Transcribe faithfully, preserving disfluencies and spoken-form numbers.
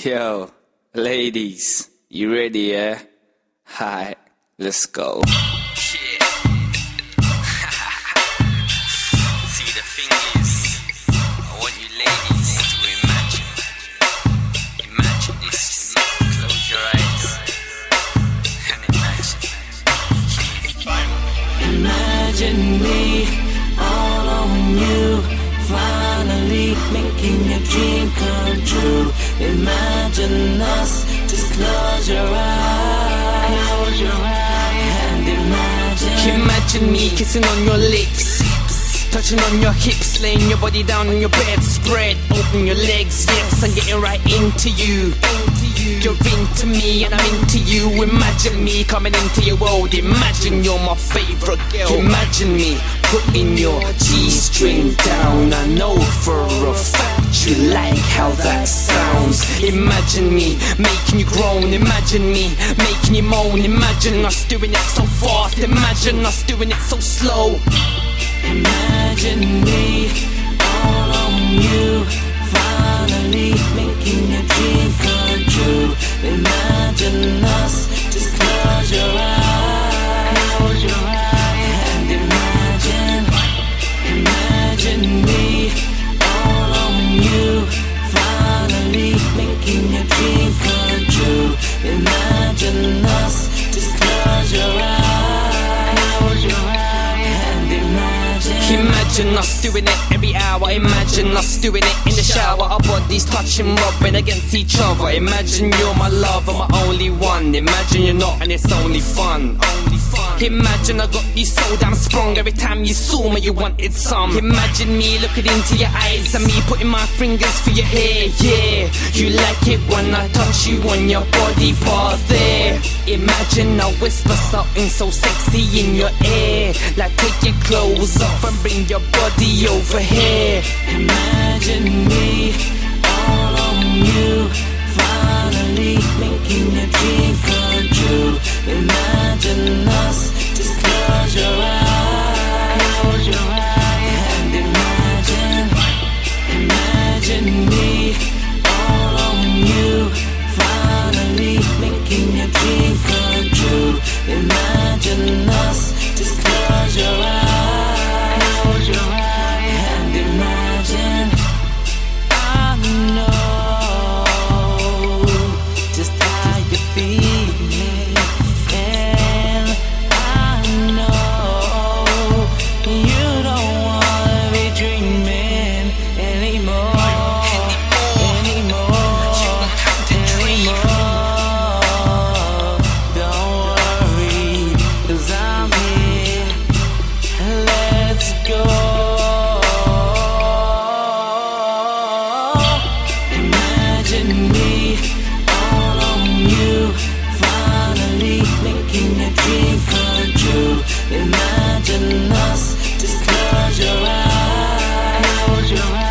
Yo, ladies, you ready, yeah? Hi, let's go. Yeah. See, the thing is, I want you ladies to imagine. Imagine this. Close your eyes and imagine. Yeah. Imagine me all on you, finally making your dream come true. Imagine us, just close your eyes, close your eyes and imagine. Imagine me kissing on your lips, touching on your hips, laying your body down on your bed, spread open your legs, yes, I'm getting right into you. You're into me and I'm into you. Imagine me coming into your world. Imagine you're my favorite girl. Imagine me putting your G-string down. I know for a fact you like how that sounds. Imagine me making you groan. Imagine me making you moan. Imagine us doing it so fast. Imagine us doing it so slow. Imagine me all on you, finally making your dream come true. Imagine us, just close your eyes, close your eyes and imagine. Imagine me all on you, finally making your dream come true. Imagine us, just close your eyes, close your eyes and imagine. Imagine us doing it every hour. Imagine us doing it in the shower. Our bodies touching, rubbing against each other. Imagine you're my lover, my only one. Imagine you're not and it's only fun. Only fun. Imagine I got you so damn sprung. Every time you saw me you wanted some. Imagine me looking into your eyes and me putting my fingers through your hair. Yeah, you like it when I touch you on your body part there. Imagine I whisper something so sexy in your ear, like take your clothes off and bring your body over here. Imagine me all on you, finally making your dream come true. Imagine us, just close your eyes, close your eyes and imagine. Imagine me all on you, finally making your dream come true. Imagine us, just close your eyes, close your eyes and imagine. I know just how you're feeling, and I know you don't wanna be dreaming anymore, anymore, anymore. Don't worry, 'cause I'm here. Let's go. Imagine me all on you, finally making your dream come true. Imagine us, just close your eyes, close your eyes.